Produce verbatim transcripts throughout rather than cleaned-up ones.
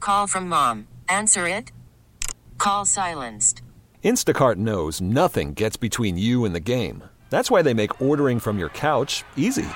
Call from mom. Answer it. Call silenced. Instacart knows nothing gets between you and the game. That's why they make ordering from your couch easy.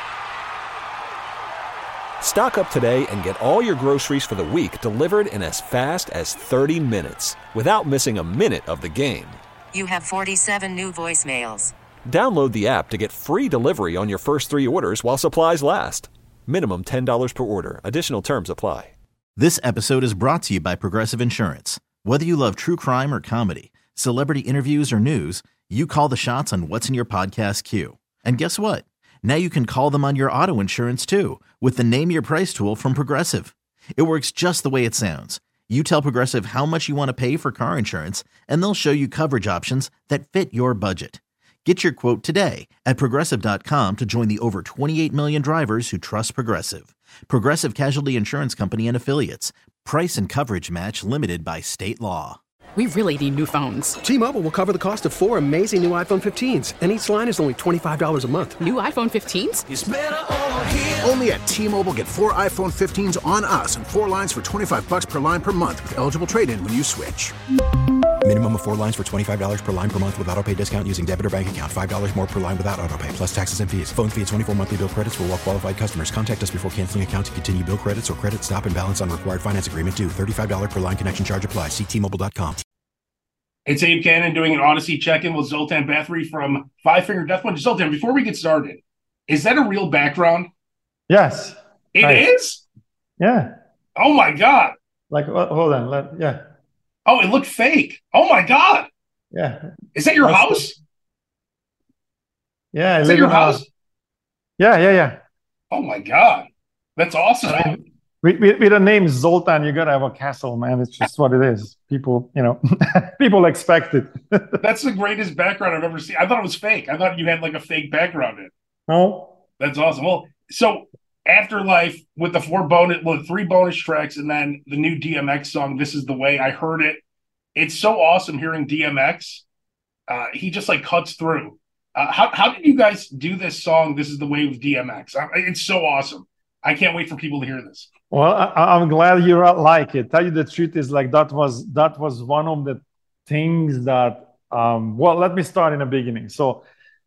Stock up today and get all your groceries for the week delivered in as fast as thirty minutes without missing a minute of the game. You have forty-seven new voicemails. Download the app to get free delivery on your first three orders while supplies last. Minimum ten dollars per order. Additional terms apply. This episode is brought to you by Progressive Insurance. Whether you love true crime or comedy, celebrity interviews or news, you call the shots on what's in your podcast queue. And guess what? Now you can call them on your auto insurance too with the Name Your Price tool from Progressive. It works just the way it sounds. You tell Progressive how much you want to pay for car insurance, and they'll show you coverage options that fit your budget. Get your quote today at Progressive dot com to join the over twenty-eight million drivers who trust Progressive. Progressive Casualty Insurance Company and Affiliates. Price and coverage match limited by state law. We really need new phones. T-Mobile will cover the cost of four amazing new iPhone fifteens, and each line is only twenty-five dollars a month. New iPhone fifteens? It's better over here. Only at T-Mobile, get four iPhone fifteens on us and four lines for twenty-five dollars per line per month with eligible trade-in when you switch. Minimum of four lines for twenty-five dollars per line per month with autopay discount using debit or bank account. five dollars more per line without autopay, plus taxes and fees. Phone fee at twenty-four monthly bill credits for well-qualified customers. Contact us before canceling account to continue bill credits or credit stop and balance on required finance agreement due. thirty-five dollars per line connection charge applies. See T Mobile dot com. It's Abe Cannon doing an Odyssey check-in with Zoltan Bathory from Five Finger Death Punch. Zoltan, before we get started, is that a real background? Yes. It nice. is? Yeah. Oh, my God. Like, hold on. Let, yeah. Oh, it looked fake. Oh, my God. Yeah. Is that your That's house? The... Yeah. I Is live that your in a- house? Yeah, yeah, yeah. Oh, my God. That's awesome. I mean, with, with, with the name Zoltan, you got to have a castle, man. It's just what it is. People, you know, people expect it. That's the greatest background I've ever seen. I thought it was fake. I thought you had like a fake background in it. No. That's awesome. Well, so Afterlife with the four bonus, well, the three bonus tracks, and then the new D M X song, This Is the Way. I heard it. It's so awesome hearing D M X. Uh, he just like cuts through. Uh, how how did you guys do this song, This Is the Way, with D M X? I, it's so awesome. I can't wait for people to hear this. Well, I, I'm glad you like it. Tell you the truth is like that was that was one of the things that. Um, well, let me start in the beginning. So,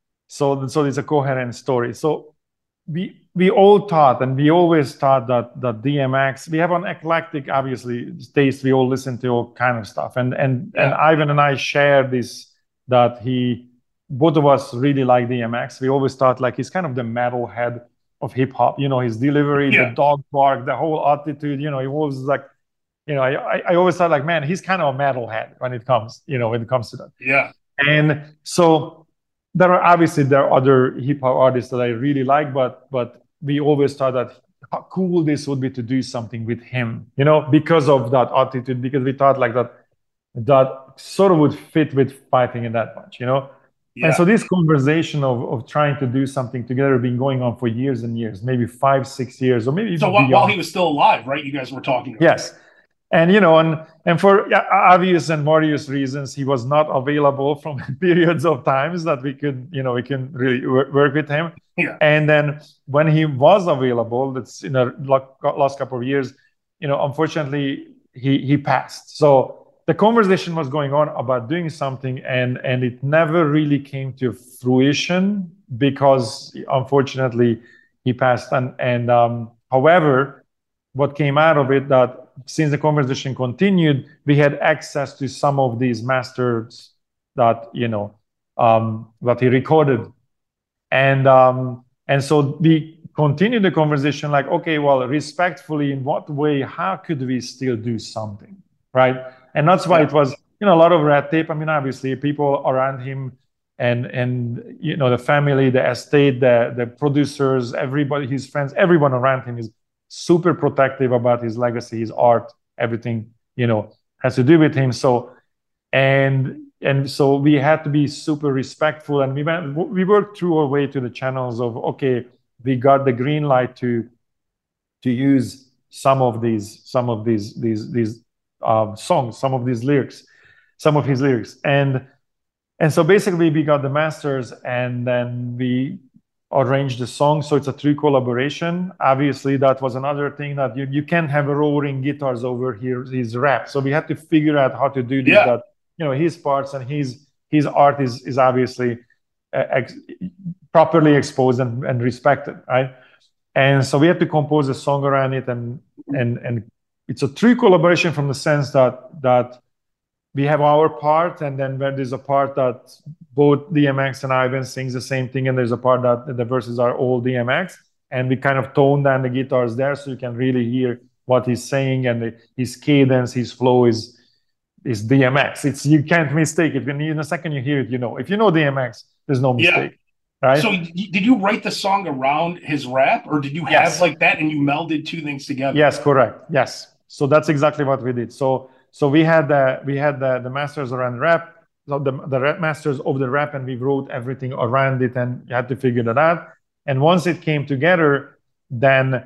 so so it's a coherent story. So we we all thought, and we always thought that that D M X. We have an eclectic, obviously, taste. We all listen to all kind of stuff, and and Yeah. and Ivan and I share this that he, both of us really like D M X. We always thought like he's kind of the metalhead of hip hop, you know, his delivery, Yeah. the dog bark, the whole attitude, you know, he was like, you know, I, I always thought like, man, he's kind of a metalhead when it comes, you know, when it comes to that. Yeah. And so there are obviously there are other hip hop artists that I really like, but but we always thought that how cool this would be to do something with him, you know, because of that attitude, because we thought like that that sort of would fit with Fighting in that bunch, you know. Yeah. And so this conversation of, of trying to do something together been going on for years and years, maybe five, six years, or maybe So even while, beyond. while he was still alive, right? You guys were talking about Yes. And, you know, and, and for yeah, obvious and various reasons, he was not available from periods of times that we could, you know, we can really wor- work with him. Yeah. And then when he was available, that's in the lo- last couple of years, you know, unfortunately, he, he passed. So the conversation was going on about doing something, and, and it never really came to fruition because, unfortunately, he passed. And, and um, however, what came out of it that since the conversation continued, we had access to some of these masters that, you know, um, that he recorded. And um, and so we continued the conversation like, okay, well, respectfully, in what way, how could we still do something, right? And that's why it was, you know, a lot of red tape. I mean, obviously, people around him and, and you know, the family, the estate, the, the producers, everybody, his friends, everyone around him is super protective about his legacy, his art, everything, you know, has to do with him. So, and and so we had to be super respectful, and we went, we worked through our way to the channels of, okay, we got the green light to to use some of these, some of these, these, these uh, songs, some of these lyrics, some of his lyrics, and and so basically we got the masters, and then we arranged the song, so it's a true collaboration. Obviously, that was another thing that you, you can't have a roaring guitars over here, his rap. So we had to figure out how to do this, Yeah. that, you know, his parts and his his art is is obviously uh, ex properly exposed and, and respected, right? And so we had to compose a song around it, and and and it's a true collaboration from the sense that that we have our part, and then when there's a part that both D M X and Ivan sings the same thing, and there's a part that the verses are all D M X, and we kind of tone down the guitars there so you can really hear what he's saying, and the, his cadence, his flow is is D M X. It's you can't mistake it. When you, in a second you hear it, you know. If you know D M X, there's no mistake. Yeah. Right? So did you write the song around his rap, or did you have Yes. like that and you melded two things together? Yes, correct. Yes. So that's exactly what we did. So so we had the we had the, the masters around rap, so the the rap masters of the rap, and we wrote everything around it, and you had to figure that out. And once it came together, then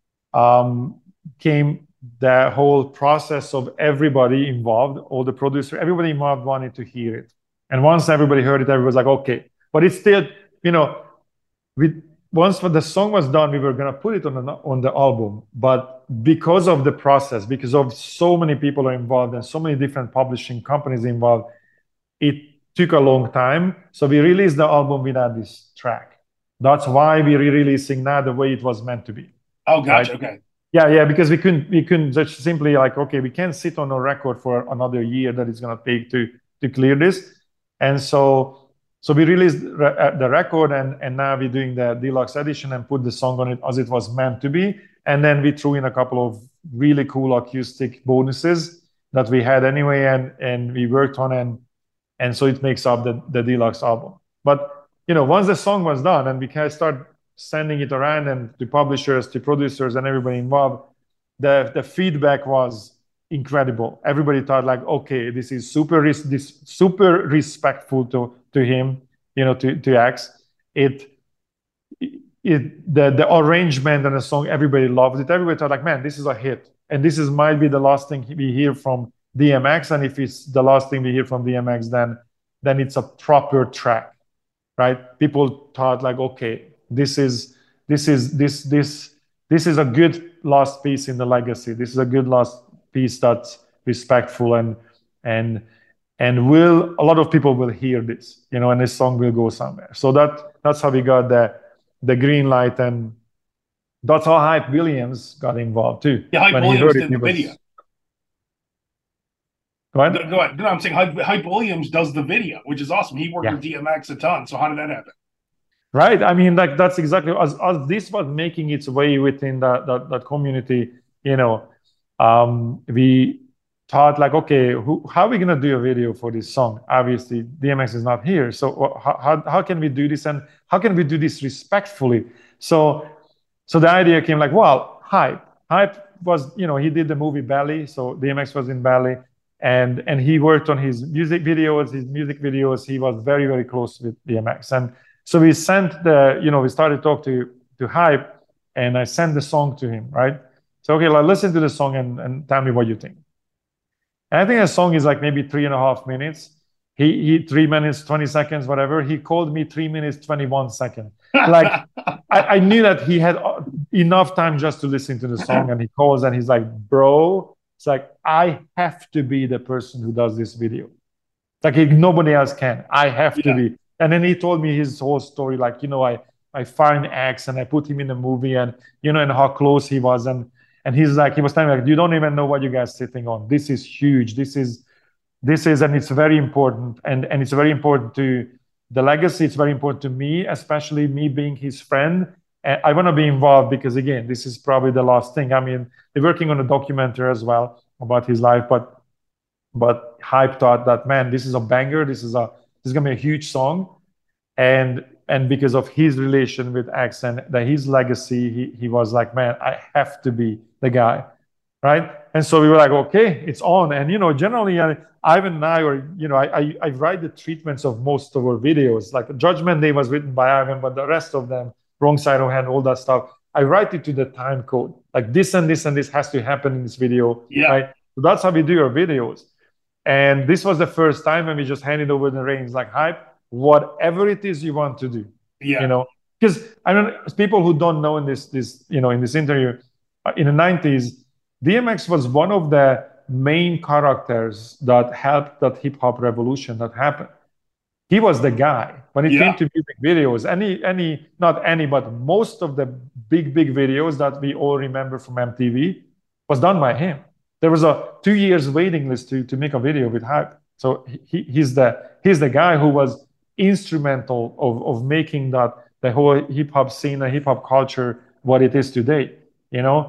um, came the whole process of everybody involved, all the producer, everybody involved wanted to hear it. And once everybody heard it, everybody was like, okay. But it's still, you know, we once the song was done, we were gonna put it on the on the album. But because of the process, because of so many people are involved and so many different publishing companies involved, it took a long time. So we released the album without this track. That's why we're releasing now the way it was meant to be. Oh, gotcha. Right? Okay. Yeah, yeah, because we couldn't we couldn't just simply like, okay, we can't sit on a record for another year that it's gonna take to to clear this. And so so we released re the record, and and now we're doing the deluxe edition and put the song on it as it was meant to be. And then we threw in a couple of really cool acoustic bonuses that we had anyway, and and we worked on, and and so it makes up the the deluxe album. But you know, once the song was done and we can start sending it around and to publishers, to producers, and everybody involved, the the feedback was incredible. Everybody thought like, okay, this is super res this super respectful to to him, you know, to to X. It it the the arrangement and the song, everybody loved it. Everybody thought like, man, this is a hit, and this is might be the last thing we hear from D M X. And if it's the last thing we hear from D M X, then then it's a proper track, right? People thought like, okay, this is this is this this this is a good last piece in the legacy. This is a good last piece that's respectful, and and and will a lot of people will hear this, you know, and this song will go somewhere. So that that's how we got the the green light, and that's how Hype Williams got involved too. Yeah, Hype when Williams he heard did it, he the was... video. Go ahead. No, go ahead. No, I'm saying Hype, Hype Williams does the video, which is awesome. He worked Yeah. with D M X a ton. So how did that happen? Right. I mean, like that's exactly as, as this was making its way within that that, that community, you know, um, we thought like, okay, who, how are we gonna do a video for this song? Obviously, D M X is not here, so how, how how can we do this, and how can we do this respectfully? So, so the idea came like, well, Hype, Hype was, you know, he did the movie Belly, so D M X was in Belly, and and he worked on his music videos, his music videos. He was very very close with D M X, and so we sent the, you know, we started to talk to to Hype, and I sent the song to him, right? So okay, like, listen to the song and, and tell me what you think. And I think the song is like maybe three and a half minutes. He he three minutes, twenty seconds, whatever. He called me three minutes, twenty-one seconds. Like I, I knew that he had enough time just to listen to the song, and he calls and he's like, bro, it's like, I have to be the person who does this video. It's like nobody else can. I have Yeah. to be. And then he told me his whole story, like, you know, I, I found X and I put him in the movie, and, you know, and how close he was. And, and he's like, he was telling me, like, you don't even know what you guys sitting on. This is huge. This is, this is, and it's very important. And, and it's very important to the legacy. It's very important to me, especially me being his friend. And I want to be involved because, again, this is probably the last thing. I mean, they're working on a documentary as well about his life, but, but Hype thought that, man, this is a banger. This is a, this is gonna be a huge song, and and because of his relation with X and the, his legacy, he he was like, man, I have to be the guy, right? And so we were like, okay, it's on. And you know, generally, uh, Ivan and I, or you know, I, I I write the treatments of most of our videos. Like Judgment Day was written by Ivan, but the rest of them, Wrong Side of Hand, all that stuff, I write it to the time code. Like this and this and this has to happen in this video, Yeah. right? So that's how we do our videos. And this was the first time when we just handed over the reins, like, Hype, whatever it is you want to do, Yeah. you know, because I don't people who don't know in this this you know in this interview uh, in the nineties, D M X was one of the main characters that helped that hip hop revolution that happened. He was the guy when it Yeah. came to music videos. Any any not any but most of the big big videos that we all remember from M T V was done by him. There was a two years waiting list to to make a video with Hype. So he, he's the he's the guy who was instrumental of of making that the whole hip hop scene, the hip hop culture, what it is today. You know,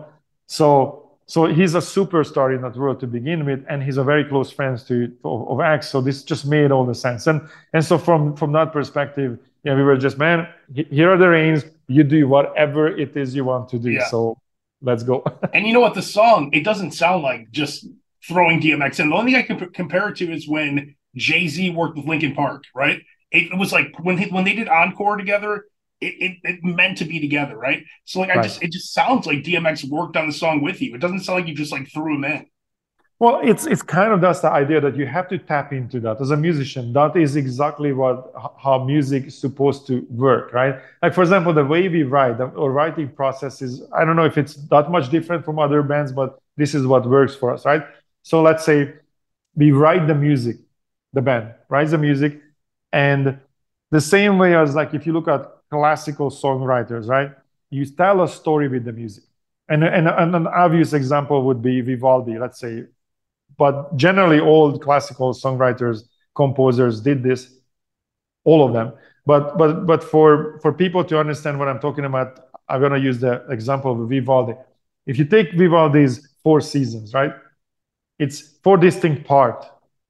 so so he's a superstar in that world to begin with, and he's a very close friend to of, of X. So this just made all the sense. And and so from from that perspective, yeah, we were just, man, here are the reins. You do whatever it is you want to do. Yeah. So let's go. And you know what? The song, it doesn't sound like just throwing D M X in. The only thing I can compare it to is when Jay-Z worked with Linkin Park, right? It, it was like when he, when they did Encore together, it, it, it meant to be together, right? So like I Right. just it just sounds like D M X worked on the song with you. It doesn't sound like you just like threw him in. Well, it's it's kind of that's the idea that you have to tap into that as a musician. That is exactly what h- how music is supposed to work, right? Like for example, the way we write the, or writing process is, I don't know if it's that much different from other bands, but this is what works for us, right? So let's say we write the music, the band writes the music, and the same way as like if you look at classical songwriters, right? You tell a story with the music. And, and, and an obvious example would be Vivaldi, let's say. But generally, all classical songwriters, composers did this, all of them. But but but for for people to understand what I'm talking about, I'm gonna use the example of Vivaldi. If you take Vivaldi's Four Seasons, right? It's four distinct parts.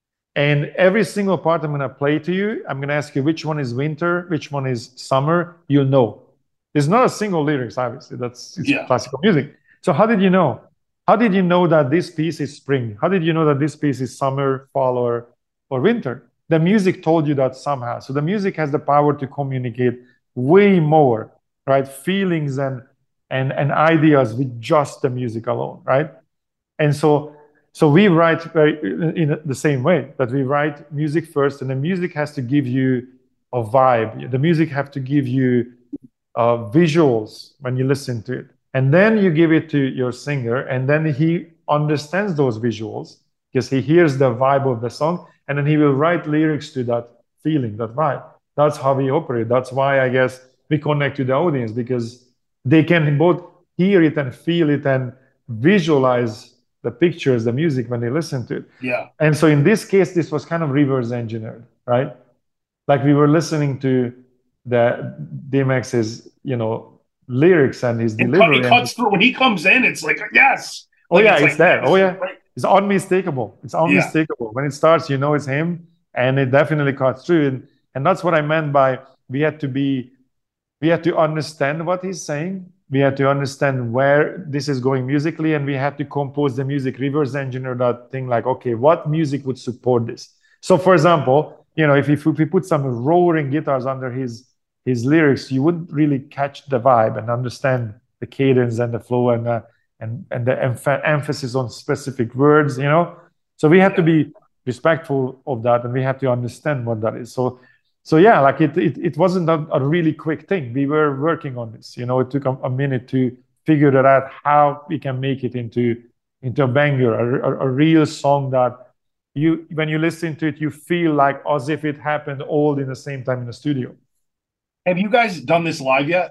And every single part I'm gonna play to you, I'm gonna ask you which one is winter, which one is summer, you'll know. There's not a single lyrics, obviously. That's it's Yeah. classical music. So how did you know? How did you know that this piece is spring? How did you know that this piece is summer, fall, or, or winter? The music told you that somehow. So the music has the power to communicate way more, right? Feelings and and and ideas with just the music alone, right? And so so we write very in the same way, that we write music first, and the music has to give you a vibe. The music have to give you uh, visuals when you listen to it. And then you give it to your singer, and then he understands those visuals because he hears the vibe of the song, and then he will write lyrics to that feeling, that vibe. That's how we operate. That's why I guess we connect to the audience, because they can both hear it and feel it and visualize the pictures, the music when they listen to it. Yeah. And so in this case, this was kind of reverse engineered, right? Like we were listening to the D M X's, you know, lyrics and his It, cut, delivery. it and- cuts through when he comes in. It's like yes. Oh Like, yeah, it's, like, there. yes, Oh yeah, right. it's unmistakable. It's unmistakable. When it starts, you know it's him, and it definitely cuts through. And and that's what I meant by we had to be, we had to understand what he's saying. We had to understand where this is going musically, and we had to compose the music, reverse engineer that thing. Like, okay, what music would support this? So, for example, you know, if if we put some roaring guitars under his his lyrics, you wouldn't really catch the vibe and understand the cadence and the flow and uh, and and the emph- emphasis on specific words, you know. So we have to be respectful of that, and we have to understand what that is. So, so yeah, like it it, it wasn't a, a really quick thing. We were working on this, you know. It took a, a minute to figure that out, how we can make it into into a banger, a, a, a real song that you, when you listen to it, you feel like as if it happened all in the same time in the studio. Have you guys done this live yet?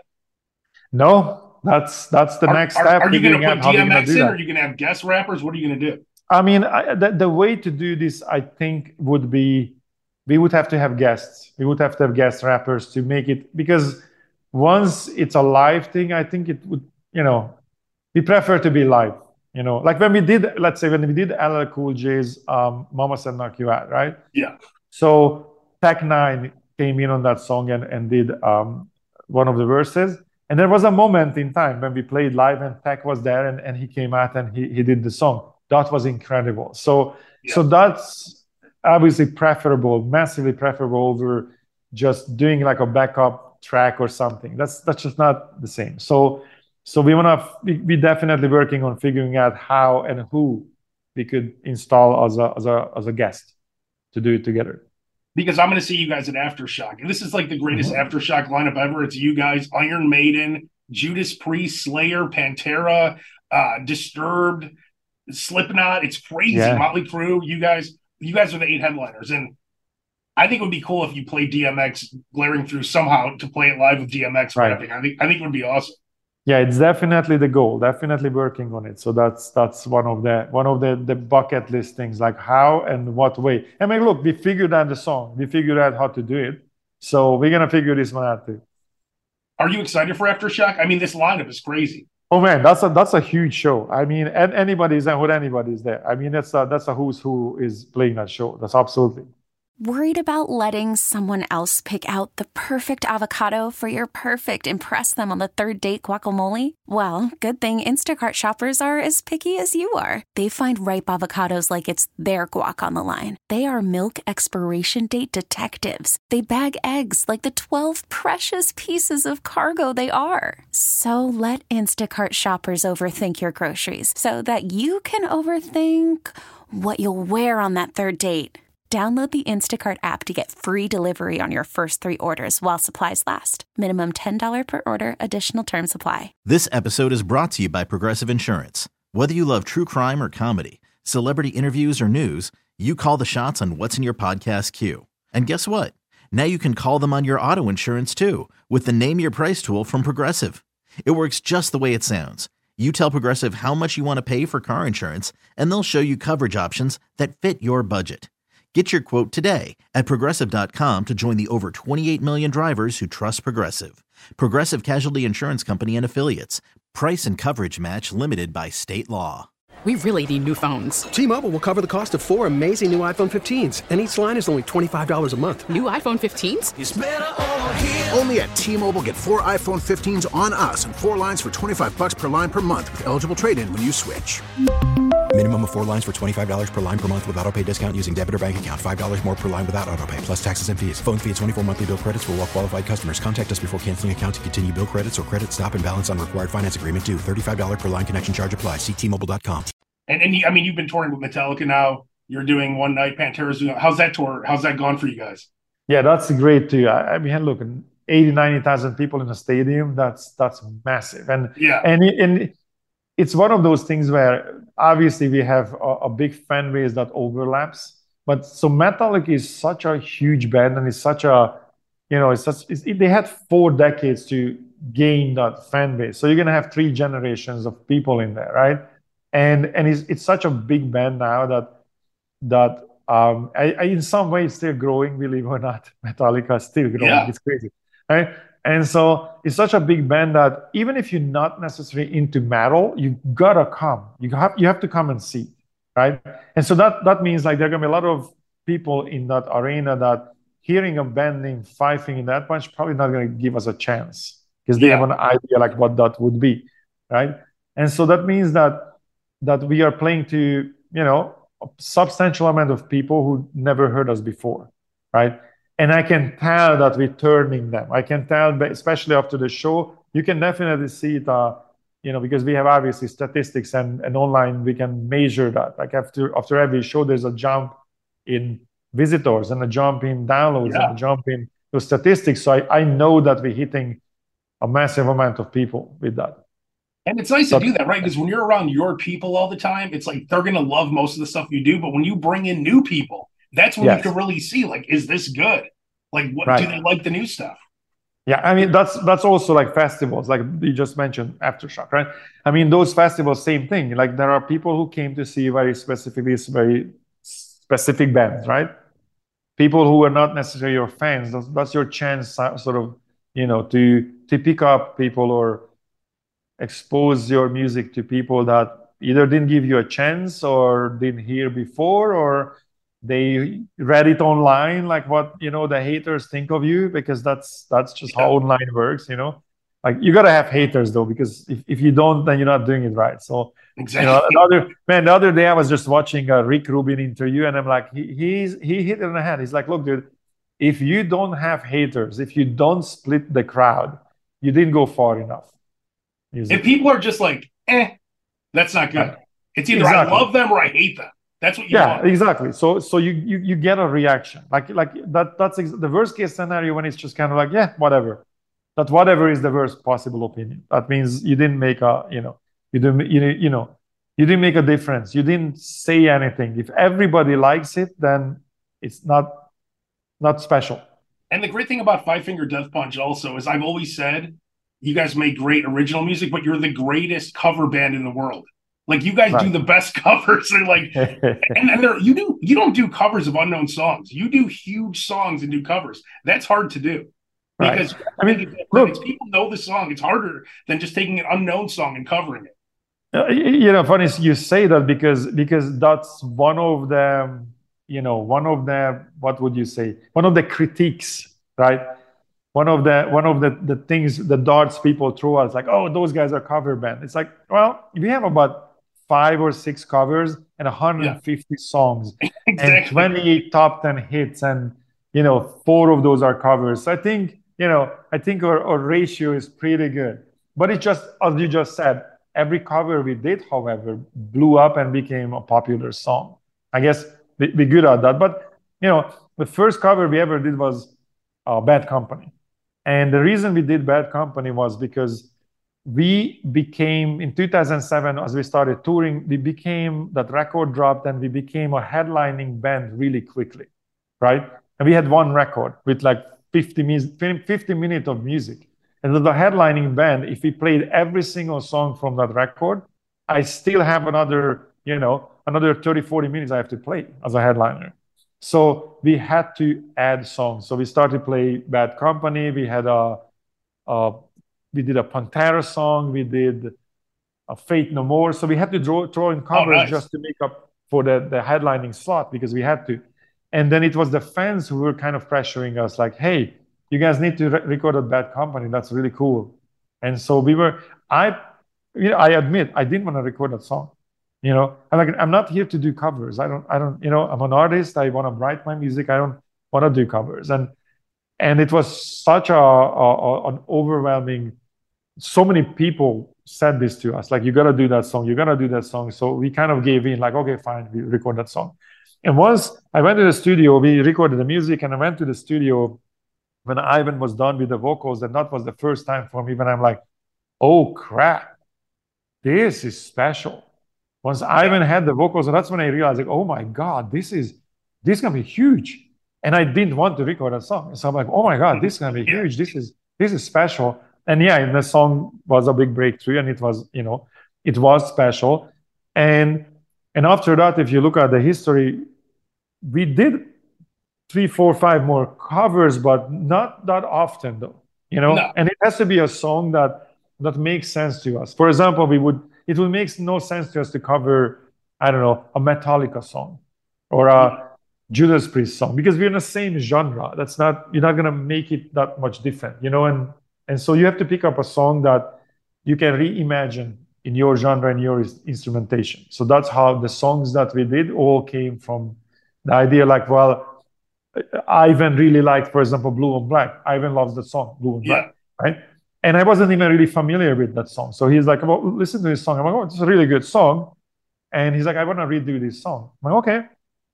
No, that's that's the Are, next are, step. are you going figuring to out put how we're gonna D M X do in? that. Or are you going to have guest rappers? What are you going to do? I mean, I, the, the way to do this, I think, would be we would have to have guests. We would have to have guest rappers to make it, because once it's a live thing, I think it would, you know, we prefer to be live. You know, like when we did, let's say when we did L L Cool J's um, Mama Said Knock You Out, right? Yeah. So Tech Nine came in on that song and, and did um, one of the verses. And there was a moment in time when we played live and Tech was there, and, and he came out and he, he did the song. That was incredible. So Yeah. so that's obviously preferable, massively preferable over just doing like a backup track or something. That's that's just not the same. So so we want to we, we definitely working on figuring out how and who we could install as a as a as a guest to do it together. because I'm going to see you guys at Aftershock. And this is like the greatest mm-hmm. Aftershock lineup ever. It's you guys, Iron Maiden, Judas Priest, Slayer, Pantera, uh, Disturbed, Slipknot. It's crazy. Yeah. Motley Crue. You guys, you guys are the eight headliners. And I think it would be cool if you played D M X glaring through somehow to play it live with D M X right. rapping. I think I think it would be awesome. Yeah, it's definitely the goal. Definitely working on it. So that's that's one of the one of the, the bucket list things, like how and what way. I mean, look, we figured out the song. We figured out how to do it. So we're gonna figure this one out too. Are you excited for Aftershock? I mean, this lineup is crazy. Oh man, that's a that's a huge show. I mean, and anybody's and what anybody's there. I mean, that's a that's a who's who is playing that show. That's absolutely. Worried about letting someone else pick out the perfect avocado for your perfect impress them on the third date guacamole? Well, good thing Instacart shoppers are as picky as you are. They find ripe avocados like it's their guac on the line. They are milk expiration date detectives. They bag eggs like the twelve precious pieces of cargo they are. So let Instacart shoppers overthink your groceries so that you can overthink what you'll wear on that third date. Download the Instacart app to get free delivery on your first three orders while supplies last. Minimum ten dollars per order. Additional terms apply. This episode is brought to you by Progressive Insurance. Whether you love true crime or comedy, celebrity interviews or news, you call the shots on what's in your podcast queue. And guess what? Now you can call them on your auto insurance too with the Name Your Price tool from Progressive. It works just the way it sounds. You tell Progressive how much you want to pay for car insurance, and they'll show you coverage options that fit your budget. Get your quote today at Progressive dot com to join the over twenty-eight million drivers who trust Progressive. Progressive Casualty Insurance Company and Affiliates. Price and coverage match limited by state law. We really need new phones. T-Mobile will cover the cost of four amazing new iPhone fifteens, and each line is only twenty-five dollars a month. New iPhone fifteens? It's better over here. Only at T-Mobile, get four iPhone fifteens on us and four lines for twenty-five bucks per line per month with eligible trade-in when you switch. Minimum of four lines for twenty-five dollars per line per month with autopay discount using debit or bank account. five dollars more per line without autopay, plus taxes and fees. Phone fee at twenty-four monthly bill credits for well-qualified customers. Contact us before canceling account to continue bill credits or credit stop and balance on required finance agreement due. thirty-five dollars per line connection charge applies. See T Mobile dot com. And, and he, I mean, you've been touring with Metallica now. You're doing One Night, Pantera's doing. How's that tour? How's that gone for you guys? Yeah, that's great too. I, I mean, look, eighty, ninety thousand people in a stadium, that's that's massive. And yeah, and, and it's one of those things where obviously we have a, a big fan base that overlaps. But so Metallica is such a huge band, and it's such a, you know, it's such, it's, they had four decades to gain that fan base. So you're going to have three generations of people in there, right? And and it's, it's such a big band now that that um, I, I, in some ways still growing, believe it or not. Metallica is still growing. Yeah. It's crazy, right? And so it's such a big band that even if you're not necessarily into metal, you gotta come. You have you have to come and see, right? And so that that means like there are gonna be a lot of people in that arena that hearing a band named Five Finger Death Punch probably not gonna give us a chance because they yeah. have an idea like what that would be, right? And so that means that that we are playing to, you know, a substantial amount of people who never heard us before, right? And I can tell that we're turning them. I can tell, especially after the show, you can definitely see it, uh, you know, because we have obviously statistics and, and online, we can measure that. Like after after every show, there's a jump in visitors and a jump in downloads yeah. and a jump in the statistics. So I, I know that we're hitting a massive amount of people with that. And it's nice to do that, right? Because when you're around your people all the time, it's like they're going to love most of the stuff you do. But when you bring in new people, that's when yes. you can really see, like, is this good? Like, what right. do they like the new stuff? Yeah, I mean, that's that's also like festivals, like you just mentioned, Aftershock, right? I mean, those festivals, same thing. Like, there are people who came to see very specifically, very specific bands, right? People who are not necessarily your fans. That's, that's your chance, sort of, you know, to to pick up people or expose your music to people that either didn't give you a chance or didn't hear before, or they read it online, like what, you know, the haters think of you, because that's that's just yeah. how online works, you know. Like, you gotta have haters though, because if, if you don't, then you're not doing it right. So exactly. You know, another man, the other day I was just watching a Rick Rubin interview, and I'm like, he he's he hit it on the head. He's like, look, dude, if you don't have haters, if you don't split the crowd, you didn't go far enough. If people are just like, eh, that's not good. Right. It's either exactly. I love them or I hate them. That's what you Yeah, want. exactly. So so you you you get a reaction. Like like that that's ex- the worst case scenario when it's just kind of like, yeah, whatever. That whatever is the worst possible opinion. That means you didn't make a, you know, you didn't you you know, you didn't make a difference. You didn't say anything. If everybody likes it, then it's not not special. And the great thing about Five Finger Death Punch also is I've always said you guys make great original music, but you're the greatest cover band in the world. Like you guys Right. do the best covers. And like and, and there you do you don't do covers of unknown songs. You do huge songs and do covers. That's hard to do. Right. Because I mean, it's look, people know the song. It's harder than just taking an unknown song and covering it. Uh, you know, funny you say that because because that's one of the, you know, one of the, what would you say? One of the critiques, right? One of the one of the, the things the darts people throw us like, oh, those guys are cover band. It's like, well, we have about five or six covers and one hundred fifty songs Exactly. and twenty-eight top ten hits, and you know, four of those are covers. So I think, you know, I think our, our ratio is pretty good. But it just, as you just said, every cover we did, however, blew up and became a popular song. I guess we, we're good at that. But, you know, the first cover we ever did was uh, Bad Company. And the reason we did Bad Company was because we became, in two thousand seven, as we started touring, we became, that record dropped and we became a headlining band really quickly, right? And we had one record with like fifty, fifty minutes of music. And the headlining band, if we played every single song from that record, I still have another, you know, another thirty, forty minutes I have to play as a headliner. So we had to add songs. So we started to play Bad Company. We had a, a we did a Pantera song. We did a Fate No More. So we had to draw, throw in covers Oh, nice. just to make up for the, the headlining slot because we had to. And then it was the fans who were kind of pressuring us like, hey, you guys need to re- record a Bad Company. That's really cool. And so we were, I, you know, I admit I didn't want to record that song. You know, I'm like, I'm not here to do covers. I don't, I don't, you know, I'm an artist. I want to write my music. I don't want to do covers. And, and it was such a, a, a an overwhelming, so many people said this to us, like, you got to do that song. You got to do that song. So we kind of gave in like, okay, fine. We record that song. And once I went to the studio, we recorded the music and I went to the studio when Ivan was done with the vocals. And that was the first time for me when I'm like, oh crap, this is special. Once Ivan had the vocals, and that's when I realized, like, oh my God, this is this is gonna be huge. And I didn't want to record that song. So I'm like, oh my God, this is gonna be huge. This is this is special. And yeah, and the song was a big breakthrough, and it was, you know, it was special. And and after that, if you look at the history, we did three, four, five more covers, but not that often though. You know, No. and it has to be a song that that makes sense to us. For example, we would it would make no sense to us to cover, I don't know, a Metallica song or a Judas Priest song because we're in the same genre. That's not, you're not gonna make it that much different, you know. And and so you have to pick up a song that you can reimagine in your genre and your is- instrumentation. So that's how the songs that we did all came from the idea. Like, well, Ivan really liked, for example, Blue on Black. Ivan loves that song, Blue on Black, right? And I wasn't even really familiar with that song. So he's like, well, listen to this song. I'm like, oh, it's a really good song. And he's like, I want to redo this song. I'm like, okay.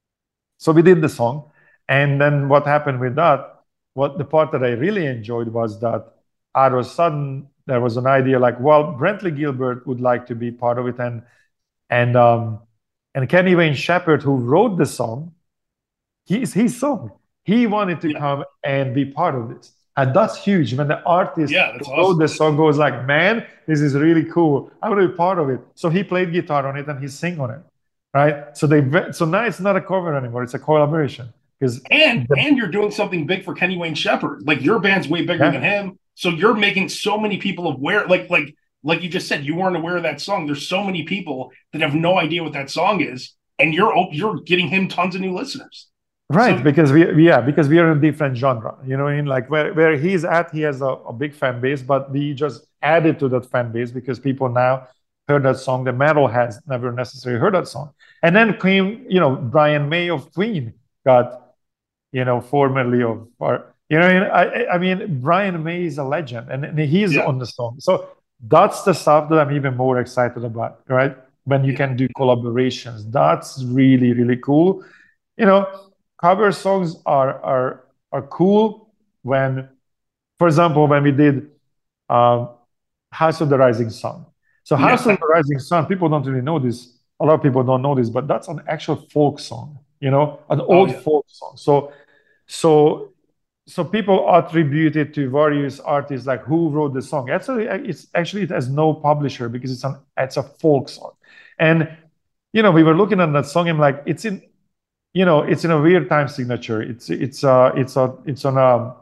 So we did the song. And then what happened with that, what the part that I really enjoyed was that out of a sudden there was an idea like, well, Brentley Gilbert would like to be part of it. And and um and Kenny Wayne Shepherd, who wrote the song, he's his song. He wanted to Yeah. come and be part of this. And that's huge when the artist Yeah, that's who wrote awesome. the song goes like, man, this is really cool. I want to be part of it. So he played guitar on it and he sang on it, right? So they so now it's not a cover anymore. It's a collaboration. Because And and you're doing something big for Kenny Wayne Shepherd. Like your band's way bigger Yeah. than him. So you're making so many people aware. Like like like you just said, you weren't aware of that song. There's so many people that have no idea what that song is, and you're op- you're getting him tons of new listeners. Right, So- because we yeah, because we are in a different genre. You know, in like where, where he's at, he has a, a big fan base, but we just added to that fan base because people now heard that song. The metal has never necessarily heard that song. And then came, you know, Brian May of Queen got, you know, formerly of or you know, I I mean Brian May is a legend and, and he's Yeah. on the song. So that's the stuff that I'm even more excited about, right? when you can do collaborations. That's really, really cool. You know, cover songs are are are cool when, for example, when we did uh, House of the Rising Sun. So House yeah. of the Rising Sun, people don't really know this. A lot of people don't know this, but that's an actual folk song, you know, an old oh, yeah. folk song. So, so, so people attribute it to various artists, like who wrote the song. Actually, it's actually it has no publisher because it's an it's a folk song. And you know, we were looking at that song and like it's in, you know, it's in a weird time signature. It's it's uh it's a it's on a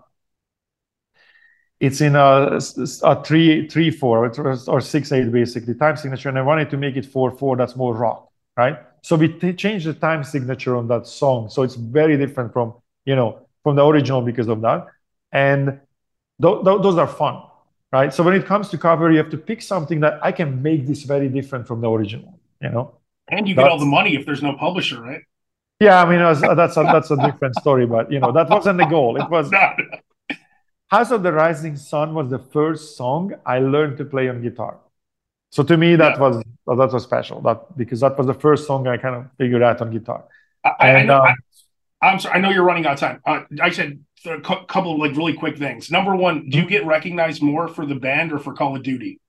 it's in a, a three three four or, or six eight basically time signature, and I wanted to make it four four. That's more rock, right? So we t- changed the time signature on that song, so it's very different from you know from the original because of that, and th- th- those are fun, right? So when it comes to cover, you have to pick something that I can make this very different from the original, you know. And you get that's, all the money if there's no publisher, right? Yeah, I mean was, that's a, that's a different story, but you know that wasn't the goal. It was. No, no. House of the Rising Sun was the first song I learned to play on guitar. So to me, that yeah. was that was special. That because that was the first song I kind of figured out on guitar. I, and, I know. Um, I, I'm sorry. I know you're running out of time. Uh, I said a couple of like really quick things. Number one, do you get recognized more for the band or for Call of Duty?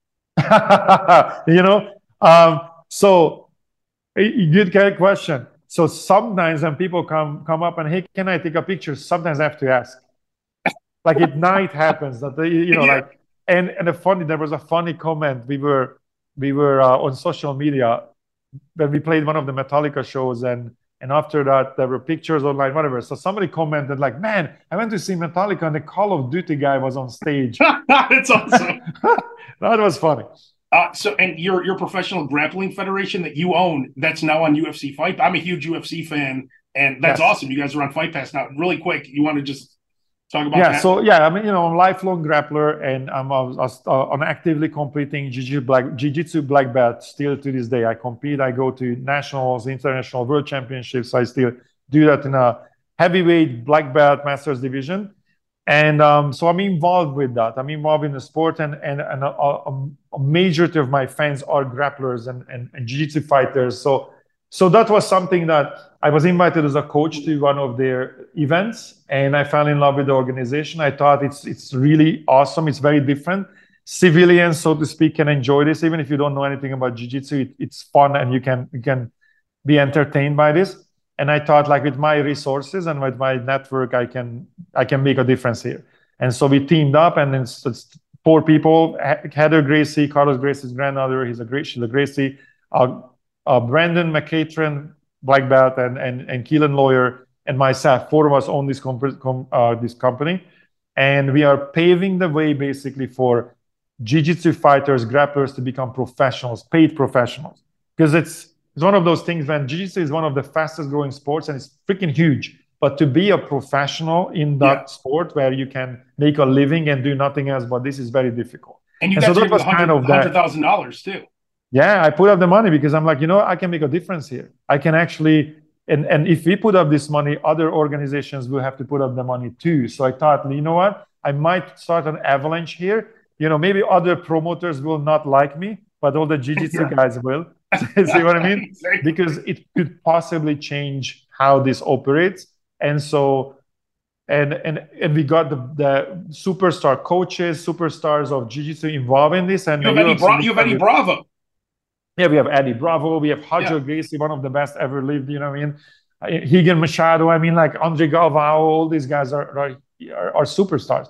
you know, um, so good question. So sometimes when people come come up and hey, can I take a picture? Sometimes I have to ask. Like at night happens that they, you know, yeah. like, and and the funny, there was a funny comment. We were we were uh, on social media when we played one of the Metallica shows, and and after that there were pictures online, whatever. So somebody commented like, "Man, I went to see Metallica, and the Call of Duty guy was on stage." That's awesome. That was funny. Uh, so, and your your professional grappling federation that you own, that's now on U F C Fight. I'm a huge U F C fan, and that's yes. awesome. You guys are on Fight Pass now. Really quick, you want to just talk about yeah, that? so yeah, I mean, you know, I'm a lifelong grappler, and I'm uh, uh, I'm actively competing jiu-jitsu black, jiu-jitsu black belt still to this day. I compete. I go to nationals, international, world championships. I still do that in a heavyweight black belt masters division, and um, so I'm involved with that. I'm involved in the sport, and and, and a, a, a majority of my fans are grapplers and, and, and jiu-jitsu fighters. So. So that was something that I was invited as a coach to one of their events, and I fell in love with the organization. I thought it's it's really awesome. It's very different. Civilians, so to speak, can enjoy this, even if you don't know anything about jiu-jitsu. It, it's fun, and you can you can be entertained by this. And I thought, like with my resources and with my network, I can I can make a difference here. And so we teamed up, and it's, it's four people: Heather Gracie, Carlos Gracie's grandmother. He's a great, she's a Gracie. Uh, Uh, Brandon McCatron, black belt, and and and Keelan Lawyer, and myself. Four of us own this comp- com- uh, this company, and we are paving the way basically for jiu-jitsu fighters, grapplers to become professionals, paid professionals. Because it's it's one of those things when jiu-jitsu is one of the fastest growing sports and it's freaking huge. But to be a professional in that yeah. sport where you can make a living and do nothing else, but this is very difficult. And you and got so that was kind of one hundred thousand dollars too. Yeah, I put up the money because I'm like, you know, I can make a difference here. I can actually, and, and if we put up this money, other organizations will have to put up the money too. So I thought, you know what, I might start an avalanche here. You know, maybe other promoters will not like me, but all the jiu-jitsu yeah. guys will. See what I mean? Exactly. Because it could possibly change how this operates. And so, and and and we got the, the superstar coaches, superstars of jiu-jitsu involved in this. And you have Eddie, Bra- you have Eddie Bravo. Yeah, we have Eddie Bravo. We have Roger yeah. Gracie, one of the best ever lived. You know what I mean? Higan Machado. I mean, like Andre Galvao. All these guys are are, are superstars,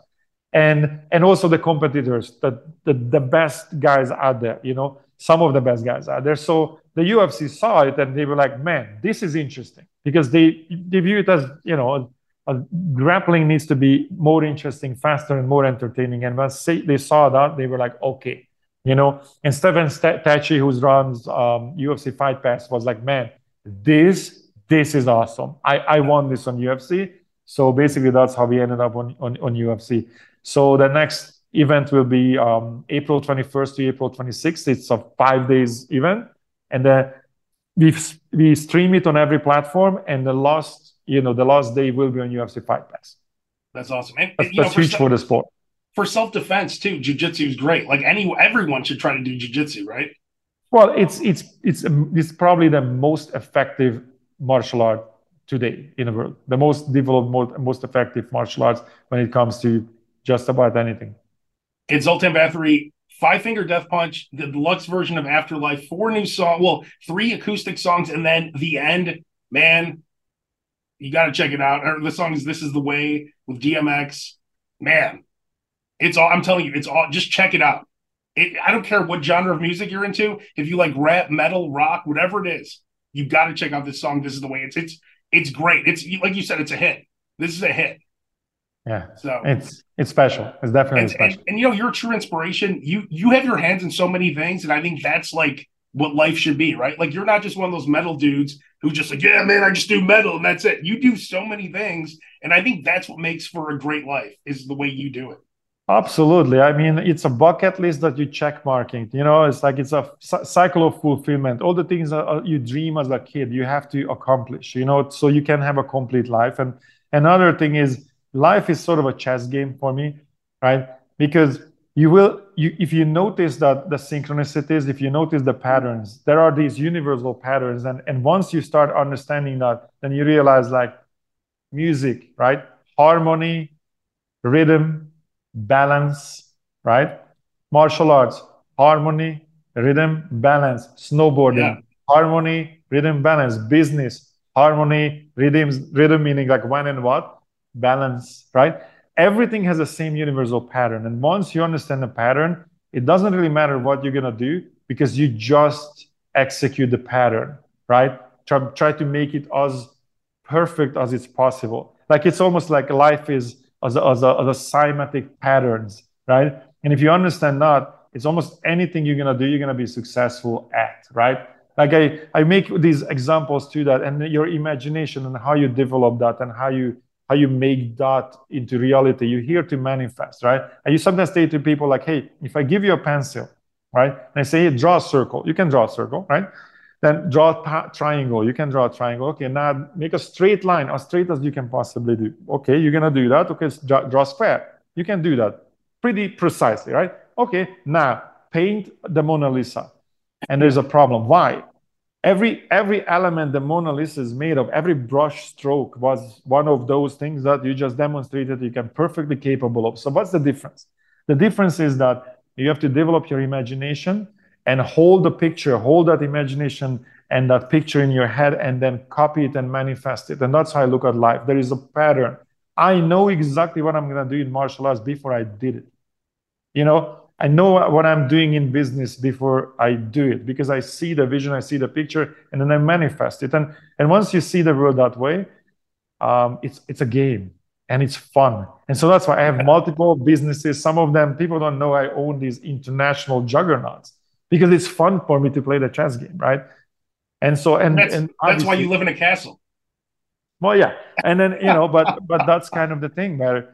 and and also the competitors, the, the the best guys out there. You know, some of the best guys out there. So the U F C saw it and they were like, "Man, this is interesting," because they they view it as, you know, a, a grappling needs to be more interesting, faster, and more entertaining. And once they saw that, they were like, "Okay." You know, and Stephen Tachi, who runs um, U F C Fight Pass, was like, man, this this is awesome. I, I want this on U F C. So basically, that's how we ended up on, on, on U F C. So the next event will be um, April twenty-first to April twenty-sixth. It's a five days event. And then we we stream it on every platform. And the last, you know, the last day will be on U F C Fight Pass. That's awesome. And, that's you that's know, huge for the sport. For self-defense too, jiu-jitsu is great. Like any, everyone should try to do jiu-jitsu, right? Well, it's it's it's it's probably the most effective martial art today in the world. The most developed, most, most effective martial arts when it comes to just about anything. It's Zoltan Bathory, Five Finger Death Punch, the deluxe version of Afterlife, four new songs, well, three acoustic songs, and then the end. Man, you got to check it out. The song is "This Is the Way" with D M X. Man, it's all. I'm telling you, it's all. Just check it out. It, I don't care what genre of music you're into. If you like rap, metal, rock, whatever it is, you got to check out this song. This is the way. It's it's it's great. It's like you said, it's a hit. This is a hit. Yeah. So it's it's special. It's definitely and, special. And, and you know, you're a true inspiration. You you have your hands in so many things, and I think that's like what life should be, right? Like you're not just one of those metal dudes who just like, yeah, man, I just do metal and that's it. You do so many things, and I think that's what makes for a great life is the way you do it. Absolutely. I mean, it's a bucket list that you check marking. You know, it's like it's a c- cycle of fulfillment. All the things that you dream as a kid, you have to accomplish, you know, so you can have a complete life. And another thing is life is sort of a chess game for me, right? Because you will, you if you notice that the synchronicities, if you notice the patterns, there are these universal patterns. And, and once you start understanding that, then you realize like music, right? Harmony, rhythm, balance, right? Martial arts, harmony, rhythm, balance. Snowboarding, yeah. Harmony, rhythm, balance. Business, harmony, rhythm, rhythm meaning like when and what, balance, right? Everything has the same universal pattern. And once you understand the pattern, it doesn't really matter what you're going to do because you just execute the pattern, right? Try, try to make it as perfect as it's possible. Like it's almost like life is as a, as a, as a cymatic patterns, right? And if you understand that, it's almost anything you're going to do, you're going to be successful at, right? Like I, I make these examples to that, and your imagination and how you develop that and how you how you make that into reality. You're here to manifest, right? And you sometimes say to people like, hey, if I give you a pencil, right? And I say, hey, draw a circle. You can draw a circle, right? Then draw a triangle. You can draw a triangle. Okay, now make a straight line, as straight as you can possibly do. Okay, you're going to do that. Okay, draw, draw a square. You can do that pretty precisely, right? Okay, now paint the Mona Lisa. And there's a problem. Why? Every every element the Mona Lisa is made of, every brush stroke was one of those things that you just demonstrated you can perfectly capable of. So what's the difference? The difference is that you have to develop your imagination and hold the picture, hold that imagination and that picture in your head and then copy it and manifest it. And that's how I look at life. There is a pattern. I know exactly what I'm going to do in martial arts before I did it. You know, I know what I'm doing in business before I do it because I see the vision, I see the picture, and then I manifest it. And, and once you see the world that way, um, it's, it's a game and it's fun. And so that's why I have multiple businesses. Some of them, people don't know I own these international juggernauts because it's fun for me to play the chess game, right? And so, and that's, and that's why you live in a castle. Well, yeah. And then, you know, but, but that's kind of the thing where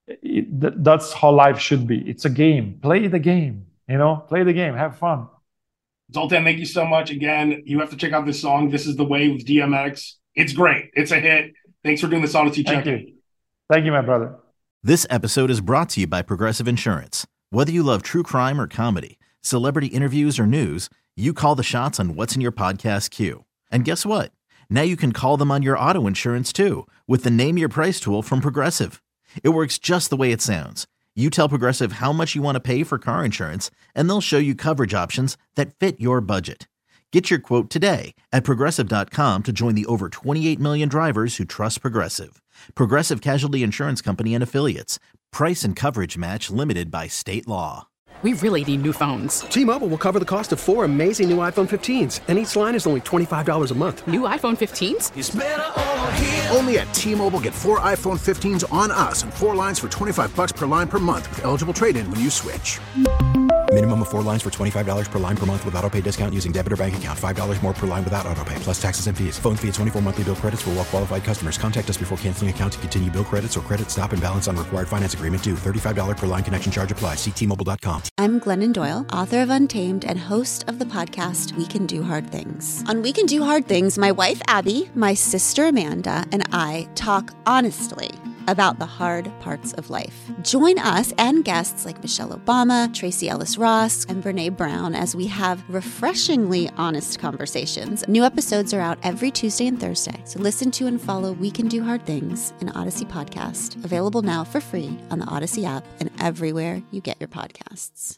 It, that's how life should be. It's a game. Play the game, you know, play the game, have fun. Zoltan, thank you so much. Again, you have to check out this song. This is the Way with D M X. It's great. It's a hit. Thanks for doing this Odyssey check. Thank you. Thank you, my brother. This episode is brought to you by Progressive Insurance. Whether you love true crime or comedy, celebrity interviews or news, you call the shots on what's in your podcast queue. And guess what? Now you can call them on your auto insurance too with the Name Your Price tool from Progressive. It works just the way it sounds. You tell Progressive how much you want to pay for car insurance, and they'll show you coverage options that fit your budget. Get your quote today at Progressive dot com to join the over twenty-eight million drivers who trust Progressive. Progressive Casualty Insurance Company and Affiliates. Price and coverage match limited by state law. We really need new phones. T-Mobile will cover the cost of four amazing new iPhone fifteens, and each line is only twenty-five dollars a month. New iPhone fifteens? It's better over here. Only at T-Mobile, get four iPhone fifteens on us and four lines for twenty-five dollars per line per month with eligible trade-in when you switch. Minimum of four lines for twenty-five dollars per line per month with autopay discount using debit or bank account. five dollars more per line without autopay, plus taxes and fees. Phone fee at twenty-four monthly bill credits for well-qualified customers. Contact us before canceling account to continue bill credits or credit stop and balance on required finance agreement due. thirty-five dollars per line connection charge applies. See T Mobile dot com. I'm Glennon Doyle, author of Untamed and host of the podcast We Can Do Hard Things. On We Can Do Hard Things, my wife Abby, my sister Amanda, and I talk honestly about the hard parts of life. Join us and guests like Michelle Obama, Tracy Ellis Ross, and Brene Brown as we have refreshingly honest conversations. New episodes are out every Tuesday and Thursday, so listen to and follow We Can Do Hard Things, an Odyssey podcast, available now for free on the Odyssey app and everywhere you get your podcasts.